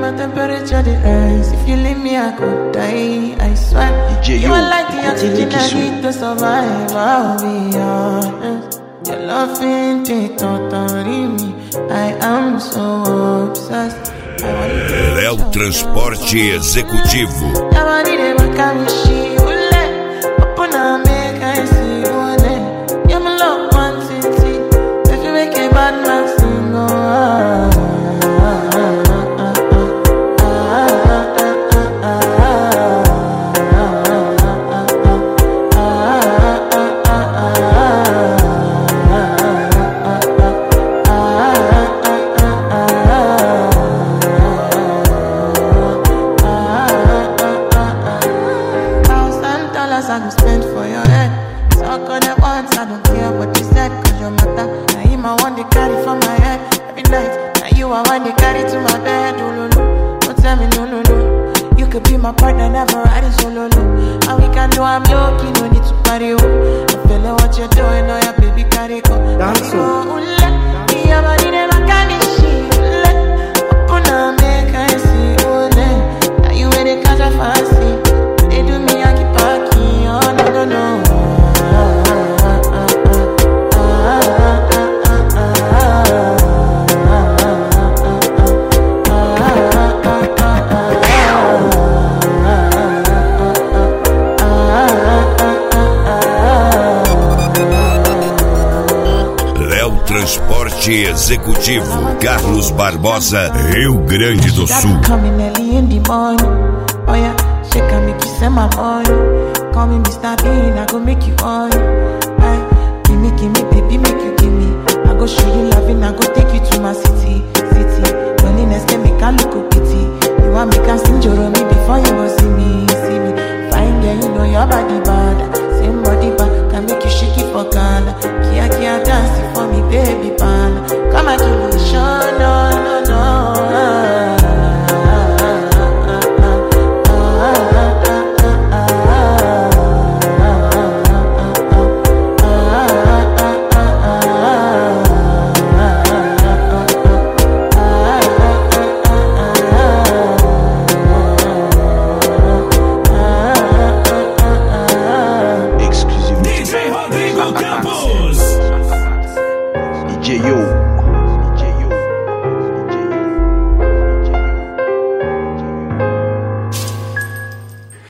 my temperature the rise. If you leave me, I could die. I swear. You are like the oxygen I need to survive. I'll be honest. Your love ain't it, totally me. I am so obsessed. Transporte Executivo. I go spend for your head. Talk on the once, I don't care what you said. Cause your matter, now him I want to carry for my head. Every night, now you I want to carry to my bed. Oh, no, no, don't tell me no, no, no. You could be my partner, never riding solo, no. And we can do, I'm lucky, no need to party, oh. I feel like what you're doing, oh yeah, baby, carry go. Dance, oh, yeah, but it never can be shit. Open up, make I see, oh, now you ready, cause I fancy. They do me, I keep parking. Oh, no, no, no. Léo Transporte Executivo, Carlos Barbosa, Rio Grande do Sul. Oh yeah, she can make you send my money. Call me Mr. Bean, I go make you on. Give me, baby, make you give me. I go show you loving, I go take you to my city. Loneliness can make I look